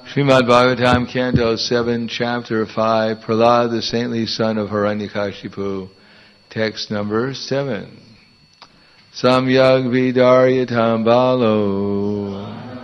Srimad Bhagavatam, Canto 7, Chapter 5, Prahlad, the saintly son of Hiranyakashipu, text number 7. Samyag Vidaryatam Balo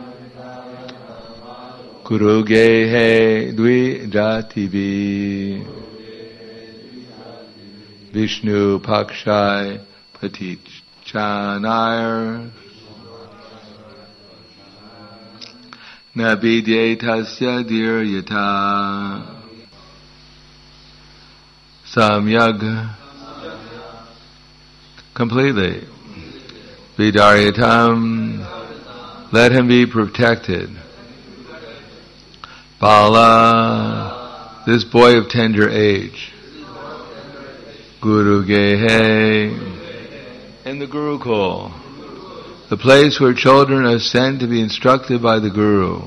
Guru Gehe Dvi Jativi Vishnu Pakshai Pratichanayar Nabidyetasya Diryata Samyag completely Vidaryatam, let him be protected. Bala, this boy of tender age. Guru Gehe, in the Gurukul, the place where children are sent to be instructed by the Guru.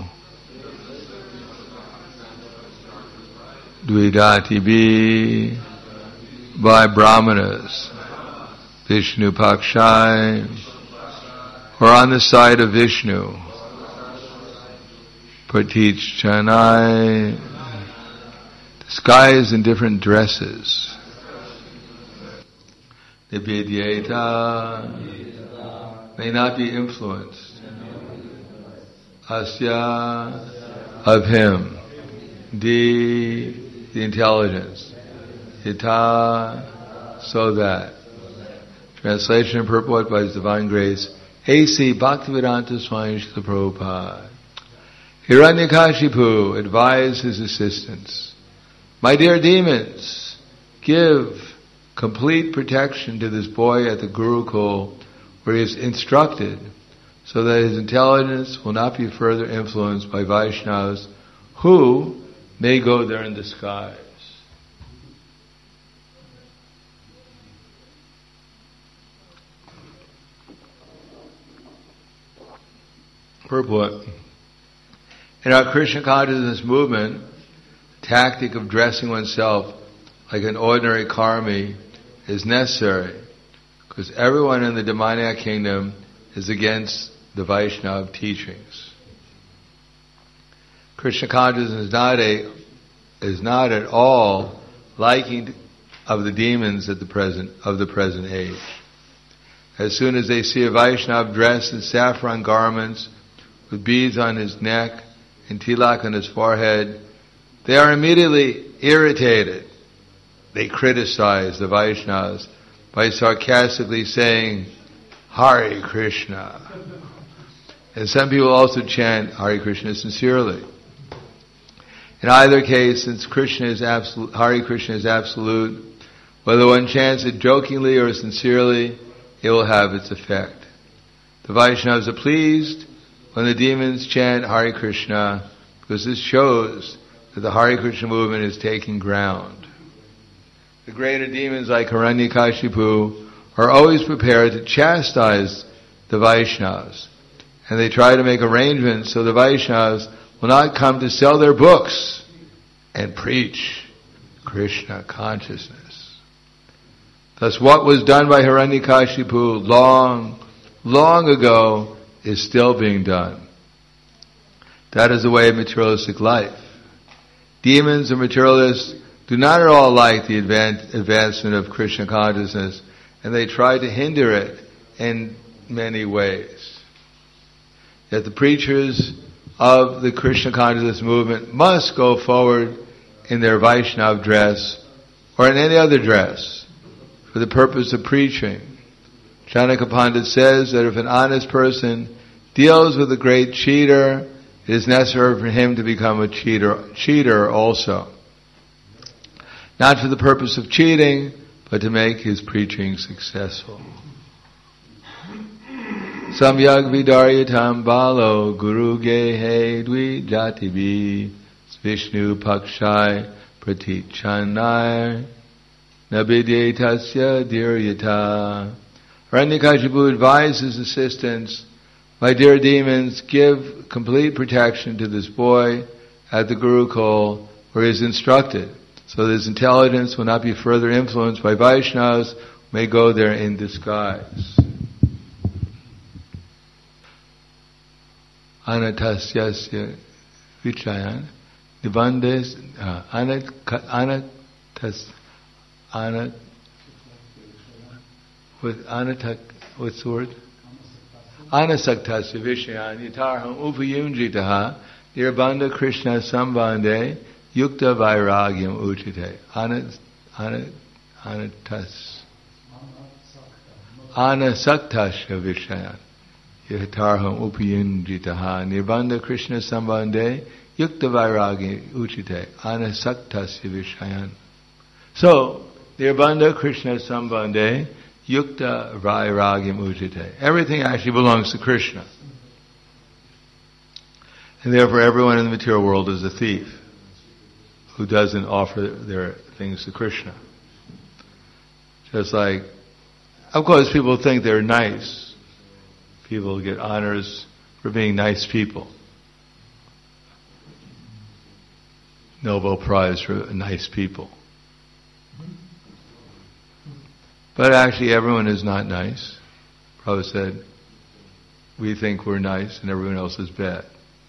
Dvidatibi, by Brahmanas. Vishnu Pakshai, or on the side of Vishnu. Pratichanai, disguised in different dresses. Nibidyeta, may not be influenced. Asya, of him. The intelligence. Yata, so that. Translation and purport by His Divine Grace, A.C. Bhaktivedanta Swami Srila Prabhupada. Hiranyakashipu advised his assistants, my dear demons, give complete protection to this boy at the Gurukul where he is instructed so that his intelligence will not be further influenced by Vaishnavas who may go there in disguise. Purport. In our Krishna consciousness movement, the tactic of dressing oneself like an ordinary karmi is necessary because everyone in the demoniac kingdom is against the Vaishnava teachings. Krishna consciousness is not at all liking of the demons of the present age. As soon as they see a Vaishnava dressed in saffron garments, with beads on his neck and tilak on his forehead, they are immediately irritated. They criticize the Vaishnavas by sarcastically saying, Hare Krishna. And some people also chant Hare Krishna sincerely. In either case, since Krishna is absolute, Hare Krishna is absolute, whether one chants it jokingly or sincerely, it will have its effect. The Vaishnavas are pleased when the demons chant Hare Krishna, because this shows that the Hare Krishna movement is taking ground. The greater demons like Hiranyakashipu are always prepared to chastise the Vaishnavas, and they try to make arrangements so the Vaishnavas will not come to sell their books and preach Krishna consciousness. Thus what was done by Hiranyakashipu long ago is still being done. That is the way of materialistic life. Demons and materialists do not at all like the advancement of Krishna consciousness, and they try to hinder it in many ways. Yet the preachers of the Krishna consciousness movement must go forward in their Vaishnava dress or in any other dress for the purpose of preaching. Chanaka Pandit says that if an honest person deals with a great cheater, it is necessary for him to become a cheater also. Not for the purpose of cheating, but to make his preaching successful. Samyag Vidaryatam Balo Guru Gehe Dvi Jativi Vishnu Pakshai Pratichanai Nabidyetasya Diryata. Hiranyakashipu advised his assistants, my dear demons, give complete protection to this boy at the Gurukul where he is instructed, so that his intelligence will not be further influenced by Vaishnavas who may go there in disguise. Anatasyasya Vichayan. Nibandes what's the word? Anasaktasya Vishayan Yatarham Upayunjitaha Nirbandha Krishna Sambandhe Yukta Vairagyam Uchite. Anasaktasya Vishayan Yatarham Upayunjitaha Nirbandha Krishna Sambandhe Yukta Vairagyam Uchite. Anasaktasya Vishayan. So, Nirbandha Krishna Sambandhe Yukta Vairagyam Ujite. Everything actually belongs to Krishna. And therefore everyone in the material world is a thief who doesn't offer their things to Krishna. Just like, of course people think they're nice. People get honors for being nice people. Nobel Prize for nice people. But actually everyone is not nice. Prabhupada said, we think we're nice and everyone else is bad.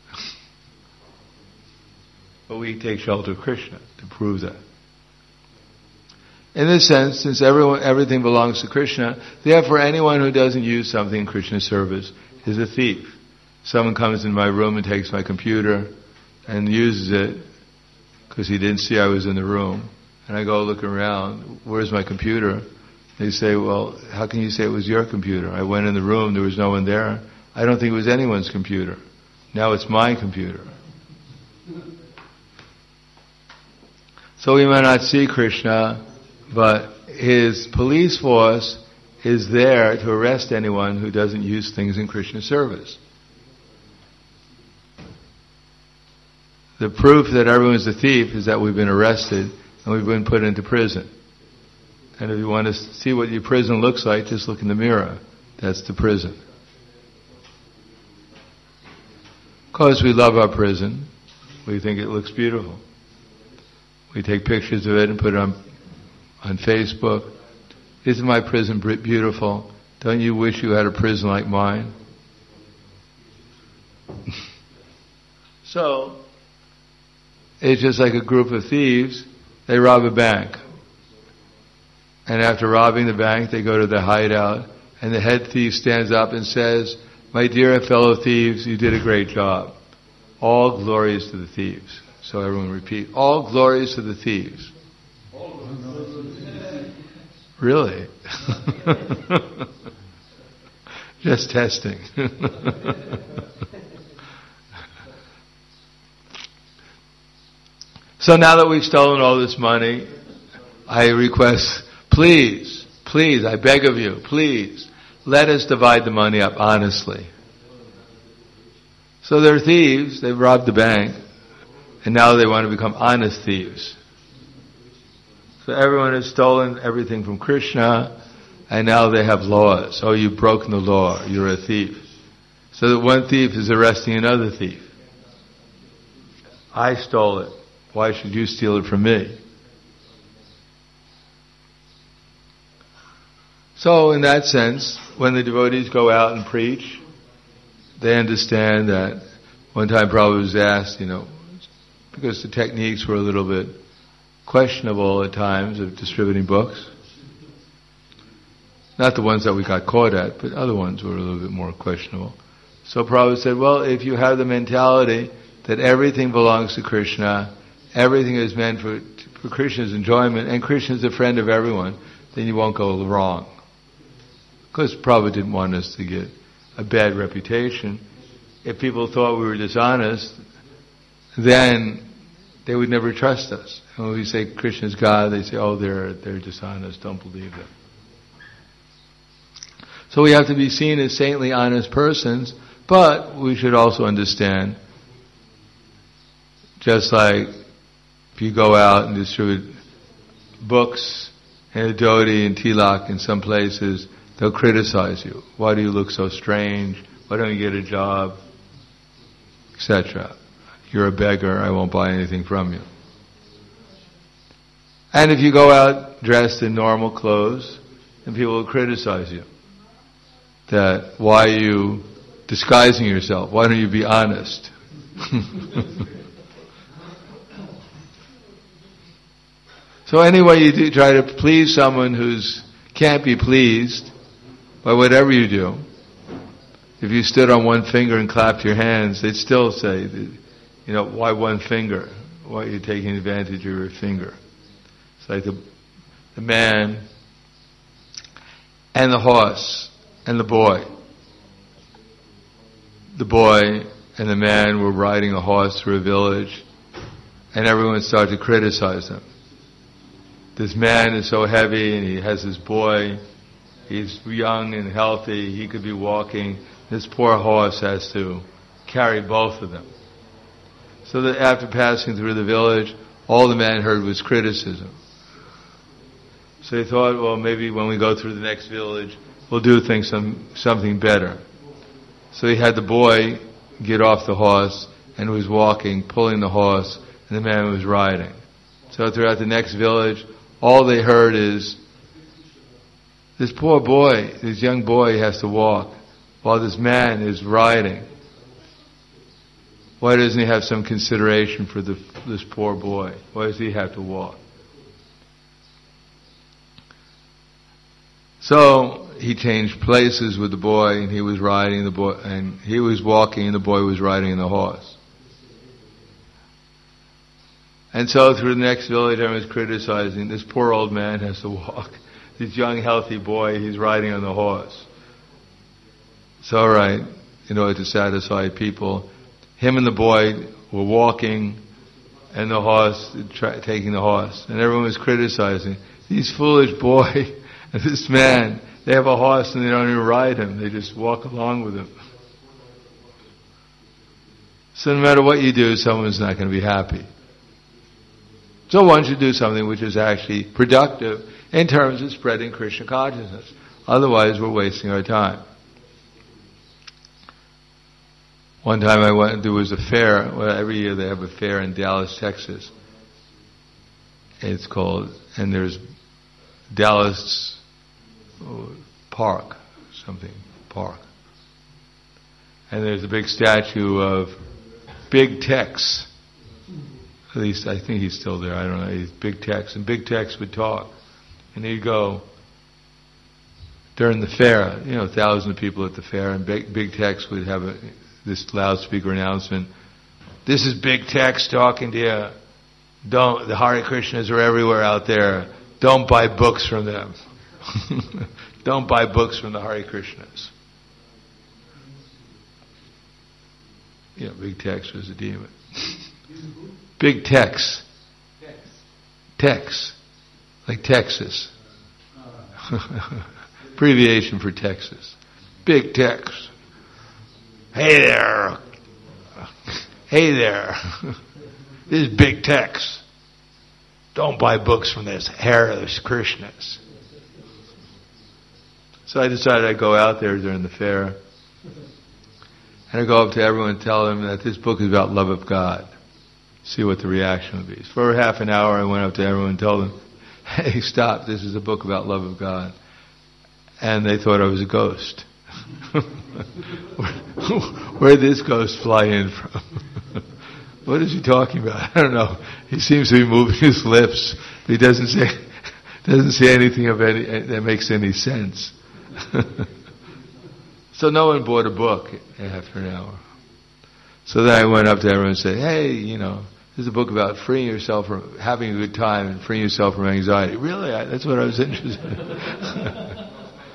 But we take shelter of Krishna to prove that. In this sense, since everything belongs to Krishna, therefore anyone who doesn't use something in Krishna's service is a thief. Someone comes in my room and takes my computer and uses it because he didn't see I was in the room. And I go look around, where's my computer? They say, well, how can you say it was your computer? I went in the room, there was no one there. I don't think it was anyone's computer. Now it's my computer. So we might not see Krishna, but his police force is there to arrest anyone who doesn't use things in Krishna's service. The proof that everyone's a thief is that we've been arrested and we've been put into prison. And if you want to see what your prison looks like, just look in the mirror. That's the prison. Because we love our prison, we think it looks beautiful. We take pictures of it and put it on Facebook. Isn't my prison beautiful? Don't you wish you had a prison like mine? So, it's just like a group of thieves. They rob a bank. And after robbing the bank, they go to the hideout, and the head thief stands up and says, my dear fellow thieves, you did a great job. All glories to the thieves. So everyone repeat, all glories to the thieves. Really? Just testing. So now that we've stolen all this money, I request, please, I beg of you, please, let us divide the money up honestly. So they're thieves, they've robbed the bank, and now they want to become honest thieves. So everyone has stolen everything from Krishna, and now they have laws. Oh, you've broken the law, you're a thief. So that one thief is arresting another thief. I stole it. Why should you steal it from me? So in that sense, when the devotees go out and preach, they understand that one time Prabhupada was asked, because the techniques were a little bit questionable at times of distributing books. Not the ones that we got caught at, but other ones were a little bit more questionable. So Prabhupada said, well, if you have the mentality that everything belongs to Krishna, everything is meant for Krishna's enjoyment, and Krishna is a friend of everyone, then you won't go wrong. Because Prabhupada didn't want us to get a bad reputation. If people thought we were dishonest, then they would never trust us. And when we say Krishna's God, they say, oh, they're dishonest, don't believe them. So we have to be seen as saintly, honest persons, but we should also understand, just like if you go out and distribute books and Adoti and Tilak in some places, they'll criticize you. Why do you look so strange? Why don't you get a job? Etc. You're a beggar, I won't buy anything from you. And if you go out dressed in normal clothes, then people will criticize you. That, why are you disguising yourself? Why don't you be honest? So anyway you do, try to please someone who's can't be pleased by whatever you do. If you stood on one finger and clapped your hands, they'd still say, why one finger? Why are you taking advantage of your finger? It's like the man and the horse and the boy. The boy and the man were riding a horse through a village, and everyone started to criticize them. This man is so heavy, and he has this boy. He's young and healthy. He could be walking. This poor horse has to carry both of them. So that after passing through the village, all the man heard was criticism. So he thought, well, maybe when we go through the next village, we'll do something better. So he had the boy get off the horse and was walking, pulling the horse, and the man was riding. So throughout the next village, all they heard is, this poor boy, this young boy has to walk while this man is riding. Why doesn't he have some consideration for this poor boy? Why does he have to walk? So he changed places with the boy, and he was riding the boy, and he was walking, and the boy was riding the horse. And so through the next village, everyone was criticizing, this poor old man has to walk. This young, healthy boy, he's riding on the horse. It's all right, in order to satisfy people. Him and the boy were walking, and the horse, taking the horse. And everyone was criticizing, these foolish boy and this man, they have a horse and they don't even ride him. They just walk along with him. So no matter what you do, someone's not going to be happy. So one should do something which is actually productive in terms of spreading Krishna consciousness. Otherwise, we're wasting our time. One time I went, there was a fair, every year they have a fair in Dallas, Texas. It's called, and there's Dallas Park. And there's a big statue of Big Tex. At least I think he's still there, I don't know, he's Big Tex. And Big Tex would talk. And he'd go, during the fair, thousands of people at the fair, and Big Tex would have this loudspeaker announcement. This is Big Tex talking to you. The Hare Krishnas are everywhere out there. Don't buy books from them. Don't buy books from the Hare Krishnas. Big Tex was a demon. Big Tex. Tex. Like Texas. Abbreviation for Texas. Big Tex. Hey there. Hey there. This is Big Tex. Don't buy books from this Hare Krishnas. So I decided I'd go out there during the fair. And I'd go up to everyone and tell them that this book is about love of God. See what the reaction would be. For half an hour I went up to everyone and told them, hey, stop, this is a book about love of God. And they thought I was a ghost. Where'd this ghost fly in from? What is he talking about? I don't know. He seems to be moving his lips, but he doesn't say anything that makes any sense. So no one bought a book after an hour. So then I went up to everyone and said, hey, this is a book about freeing yourself from having a good time and freeing yourself from anxiety. Really? That's what I was interested in.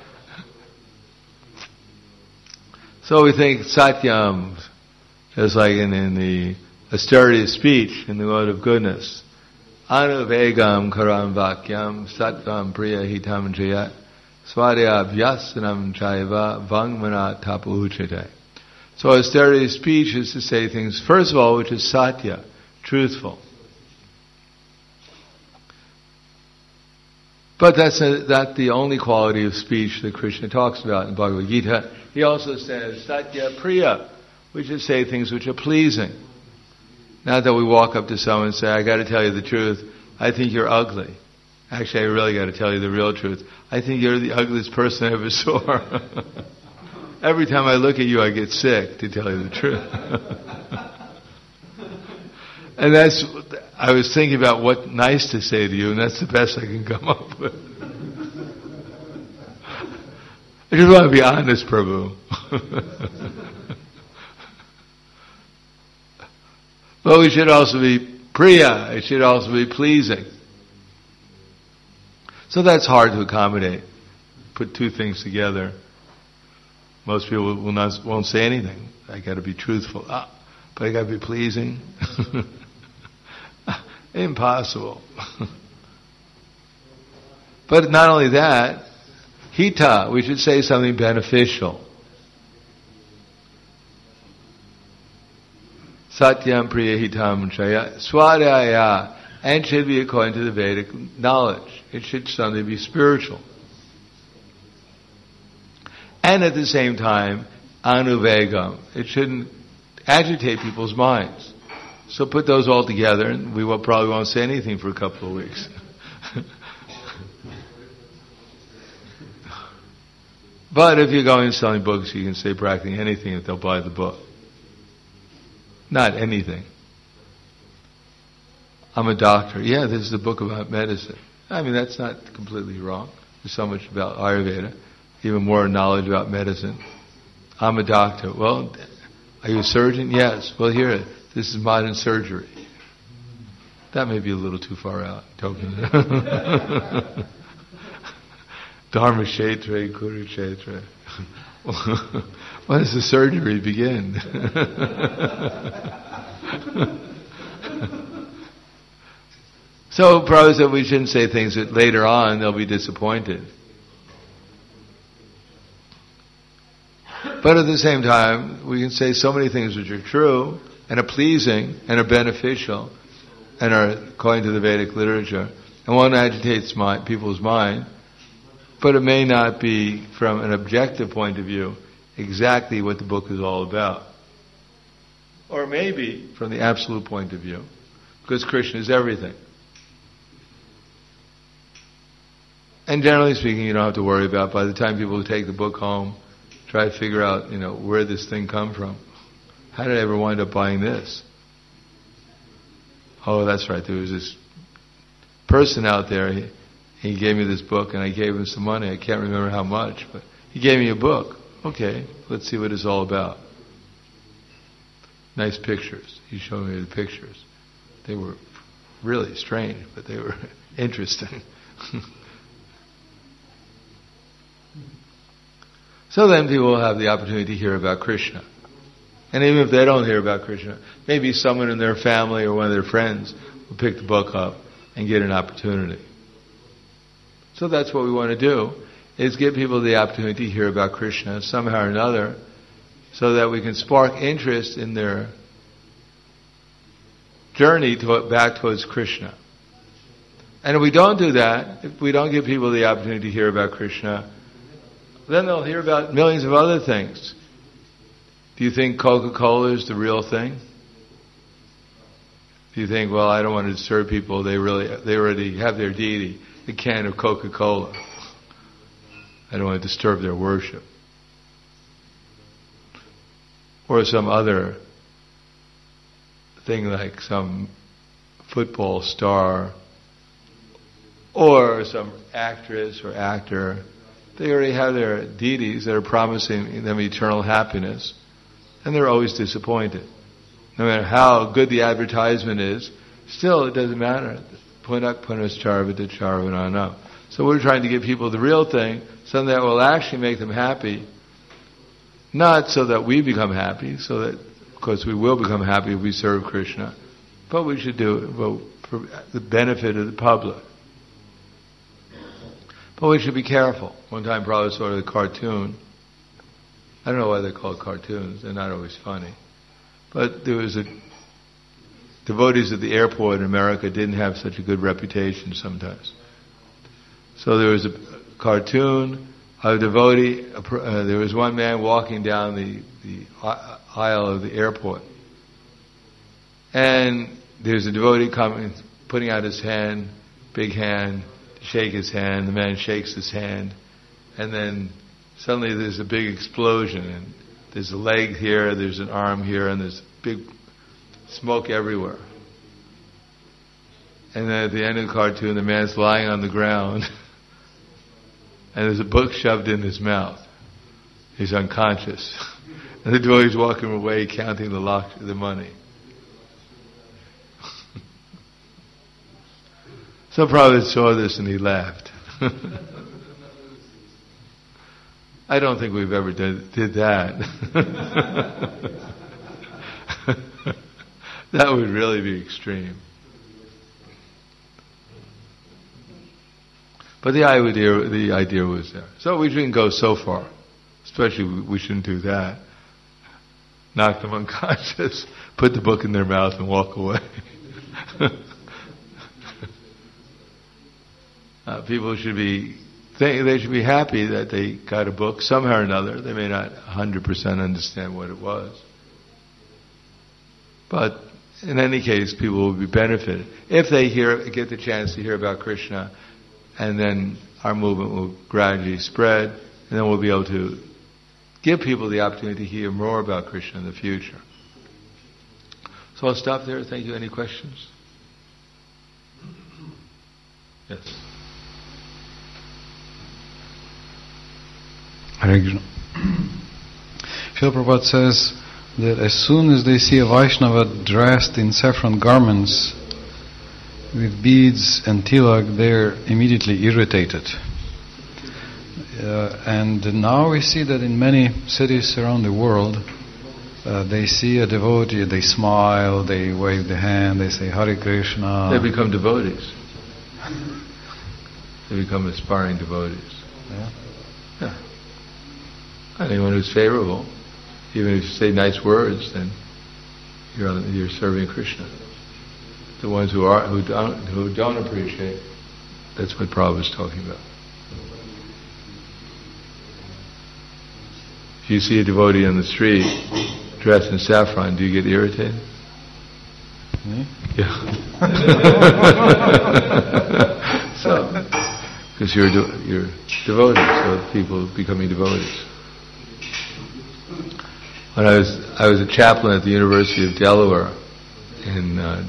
So we think satyam is like in the austerity of speech, in the word of goodness. Anuvegam karam vakyam sattvam priya hitam jayat swadhyaya abhyasanam chaiva vangmana tapuchate. So austerity of speech is to say things, first of all, which is satya, truthful. But that's not the only quality of speech that Krishna talks about in Bhagavad Gita. He also says satya priya, which is say things which are pleasing. Not that we walk up to someone and say, I got to tell you the truth, I think you're ugly. Actually, I really got to tell you the real truth. I think you're the ugliest person I ever saw. Every time I look at you, I get sick, to tell you the truth. And I was thinking about what nice to say to you, and that's the best I can come up with. I just want to be honest, Prabhu. But we should also be priya. It should also be pleasing. So that's hard to accommodate. Put two things together. Most people won't say anything. I got to be truthful, but I got to be pleasing. Impossible. But not only that, hita. We should say something beneficial. Satyam priya hitam chaya swadhyaya, and should be according to the Vedic knowledge. It should suddenly be spiritual. And at the same time, anuvegam. It shouldn't agitate people's minds. So put those all together, and we probably won't say anything for a couple of weeks. But if you're going and selling books, you can say practically anything if they'll buy the book. Not anything. I'm a doctor. Yeah, this is a book about medicine. I mean, that's not completely wrong. There's so much about Ayurveda, even more knowledge about medicine. I'm a doctor. Well, are you a surgeon? Yes. Well, here, this is modern surgery. That may be a little too far out. Joking. Dharma Kshetra, Kurukshetra. When does the surgery begin? So, Prabhupada said we shouldn't say things that later on they'll be disappointed. But at the same time, we can say so many things which are true, and are pleasing, and are beneficial, and are according to the Vedic literature, and won't agitate people's mind, but it may not be, from an objective point of view, exactly what the book is all about. Or maybe, from the absolute point of view, because Krishna is everything. And generally speaking, you don't have to worry about, by the time people take the book home, try to figure out, where this thing come from. How did I ever wind up buying this? Oh, that's right, there was this person out there, he gave me this book and I gave him some money. I can't remember how much, but he gave me a book. Okay, let's see what it's all about. Nice pictures. He showed me the pictures. They were really strange, but they were interesting. So then people will have the opportunity to hear about Krishna. And even if they don't hear about Krishna, maybe someone in their family or one of their friends will pick the book up and get an opportunity. So that's what we want to do, is give people the opportunity to hear about Krishna somehow or another, so that we can spark interest in their journey back towards Krishna. And if we don't do that, if we don't give people the opportunity to hear about Krishna, then they'll hear about millions of other things. Do you think Coca-Cola is the real thing? Do you think, well, I don't want to disturb people, they already have their deity, the can of Coca-Cola. I don't want to disturb their worship. Or some other thing like some football star or some actress or actor. They already have their deities that are promising them eternal happiness, and they're always disappointed. No matter how good the advertisement is, still it doesn't matter. Punak punascharvita charvanana. So we're trying to give people the real thing, something that will actually make them happy. Not so that we become happy, so that, of course, we will become happy if we serve Krishna, but we should do it for the benefit of the public. But we should be careful. One time Prabhupada saw a cartoon. I don't know why they're called cartoons. They're not always funny. But there was devotees at the airport in America didn't have such a good reputation sometimes. So there was a cartoon of a devotee. There was one man walking down the aisle of the airport. And there's a devotee coming, putting out his hand, big hand, shake his hand. The man shakes his hand, and then suddenly there's a big explosion, and there's a leg here, there's an arm here, and there's big smoke everywhere. And then at the end of the cartoon, the man's lying on the ground, and there's a book shoved in his mouth. He's unconscious. And the devotee's walking away counting the money. So Prabhupada saw this and he laughed. I don't think we've ever did that. That would really be extreme. But the idea was there. So we shouldn't go so far. Especially we shouldn't do that. Knock them unconscious, put the book in their mouth and walk away. People should be happy that they got a book somehow or another. They may not 100% understand what it was. But in any case, people will be benefited. If they get the chance to hear about Krishna, and then our movement will gradually spread, and then we'll be able to give people the opportunity to hear more about Krishna in the future. So I'll stop there. Thank you. Any questions? Yes. Hare Krishna. Srila Prabhupada says that as soon as they see a Vaishnava dressed in saffron garments with beads and tilak, they're immediately irritated. And now we see that in many cities around the world, they see a devotee, they smile, they wave the hand, they say Hare Krishna. They become devotees. They become aspiring devotees. Yeah. Anyone who's favorable, even if you say nice words, then you're serving Krishna. The ones who don't appreciate, that's what Prabhupada's talking about. If you see a devotee on the street dressed in saffron, do you get irritated? Yeah. So, because you're devotees, so people becoming devotees. When I was a chaplain at the University of Delaware in I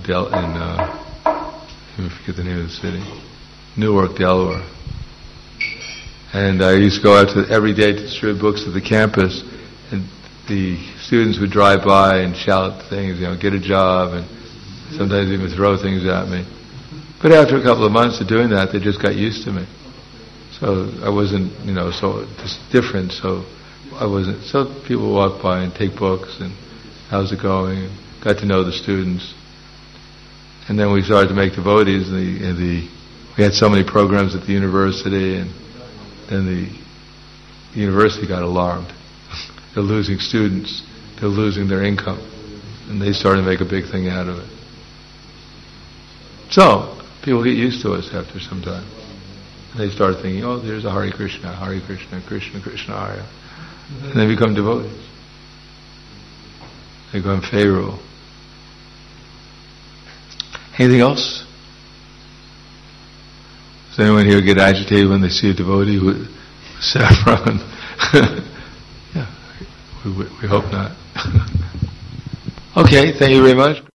forget the name of the city, Newark, Delaware. And I used to go out every day to distribute books to the campus, and the students would drive by and shout things, get a job, and sometimes even throw things at me. But after a couple of months of doing that, they just got used to me. So I wasn't, so just different, so people walk by and take books, and how's it going, and got to know the students. And then we started to make devotees, and we had so many programs at the university, and then the university got alarmed. They're losing students, they're losing their income, and they started to make a big thing out of it. So, people get used to us after some time. And they start thinking, there's a Hare Krishna, Krishna Krishna, Hare. And they become devotees. They become favorable. Anything else? Does anyone here get agitated when they see a devotee with saffron? Yeah, we hope not. Okay, thank you very much.